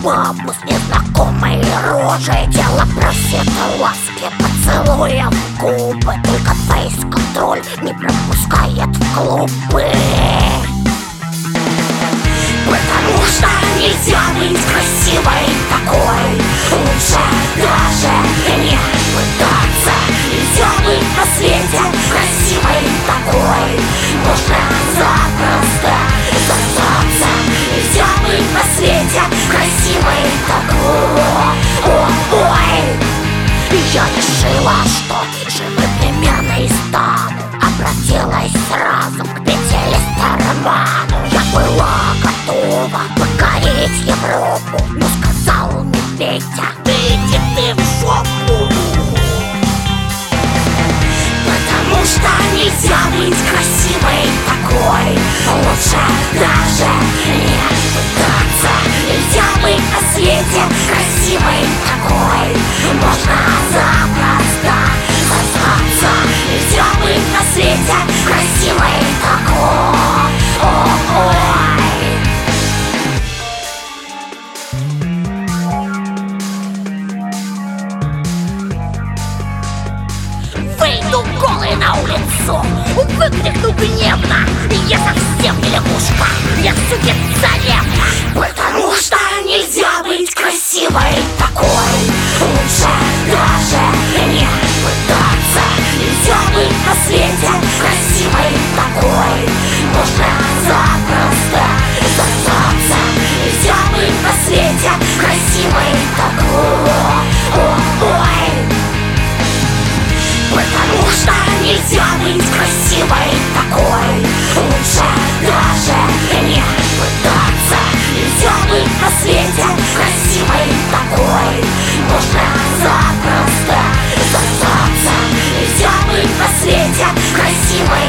бабу с незнакомой рожей. Тело просит ласки, поцелуя в губы. Только фейс-контроль не пропускает в клубы. Потому что нельзя быть красивой такой. Лучше даже не пытаться. Нельзя быть на свете красивой такой. Можно запросто сосаться. Нельзя быть на свете красивой такой. Ой. Я решила, что женой примерно и стану. Обратилась сразу к Пятилисторману. Я была готова покорить Европу, но сказал мне Петя: да иди ты в жопу. Потому что нельзя быть красивой такой. Лучше даже не пытаться. Нельзя быть на свете красивой такой. Можно запросто сосаться. Нельзя быть на свете красивой такой. Ой. Выйду голый на улицу, выкрикну гневно: я совсем не лягушка, я суки царевна. Потому что нельзя быть красивой такой. Лучше даже не пытаться. Нельзя быть на свете красивой такой. Можно запросто сосаться. Нельзя быть на свете красивой такой. Ой. Потому что нельзя быть красивой такой. Лучше даже не пытаться. Нельзя быть на свете красивой такой. Можно запросто сосаться. Нельзя быть на свете красивой